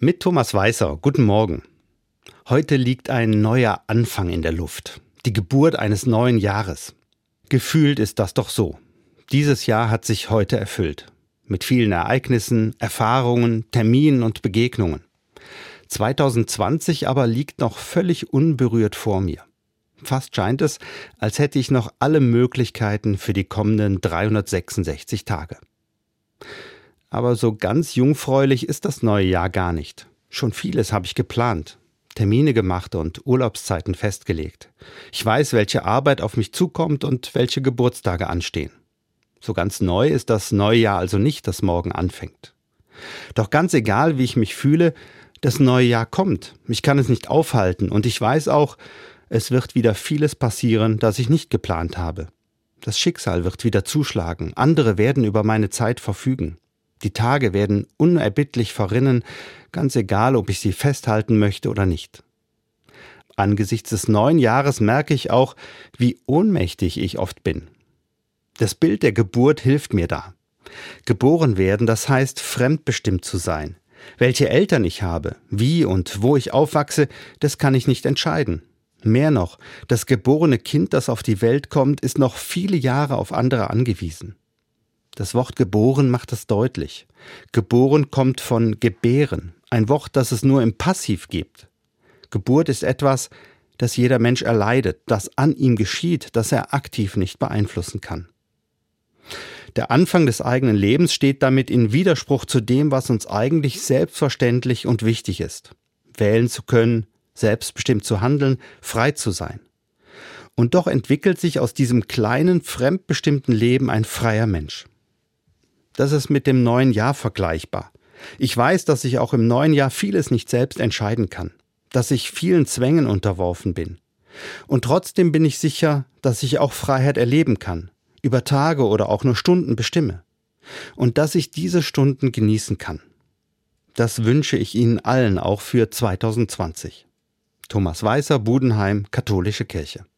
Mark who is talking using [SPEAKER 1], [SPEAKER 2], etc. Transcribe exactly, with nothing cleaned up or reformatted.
[SPEAKER 1] Mit Thomas Weißer. Guten Morgen. Heute liegt ein neuer Anfang in der Luft. Die Geburt eines neuen Jahres. Gefühlt ist das doch so. Dieses Jahr hat sich heute erfüllt. Mit vielen Ereignissen, Erfahrungen, Terminen und Begegnungen. zwanzig zwanzig aber liegt noch völlig unberührt vor mir. Fast scheint es, als hätte ich noch alle Möglichkeiten für die kommenden dreihundertsechsundsechzig Tage. Aber so ganz jungfräulich ist das neue Jahr gar nicht. Schon vieles habe ich geplant, Termine gemacht und Urlaubszeiten festgelegt. Ich weiß, welche Arbeit auf mich zukommt und welche Geburtstage anstehen. So ganz neu ist das neue Jahr also nicht, das morgen anfängt. Doch ganz egal, wie ich mich fühle, das neue Jahr kommt. Ich kann es nicht aufhalten und ich weiß auch, es wird wieder vieles passieren, das ich nicht geplant habe. Das Schicksal wird wieder zuschlagen, andere werden über meine Zeit verfügen. Die Tage werden unerbittlich verrinnen, ganz egal, ob ich sie festhalten möchte oder nicht. Angesichts des neuen Jahres merke ich auch, wie ohnmächtig ich oft bin. Das Bild der Geburt hilft mir da. Geboren werden, das heißt, fremdbestimmt zu sein. Welche Eltern ich habe, wie und wo ich aufwachse, das kann ich nicht entscheiden. Mehr noch, das geborene Kind, das auf die Welt kommt, ist noch viele Jahre auf andere angewiesen. Das Wort geboren macht es deutlich. Geboren kommt von gebären, ein Wort, das es nur im Passiv gibt. Geburt ist etwas, das jeder Mensch erleidet, das an ihm geschieht, das er aktiv nicht beeinflussen kann. Der Anfang des eigenen Lebens steht damit in Widerspruch zu dem, was uns eigentlich selbstverständlich und wichtig ist. Wählen zu können, selbstbestimmt zu handeln, frei zu sein. Und doch entwickelt sich aus diesem kleinen, fremdbestimmten Leben ein freier Mensch. Das ist mit dem neuen Jahr vergleichbar. Ich weiß, dass ich auch im neuen Jahr vieles nicht selbst entscheiden kann, dass ich vielen Zwängen unterworfen bin. Und trotzdem bin ich sicher, dass ich auch Freiheit erleben kann, über Tage oder auch nur Stunden bestimme. Und dass ich diese Stunden genießen kann. Das wünsche ich Ihnen allen auch für zwanzig zwanzig. Thomas Weißer, Budenheim, Katholische Kirche.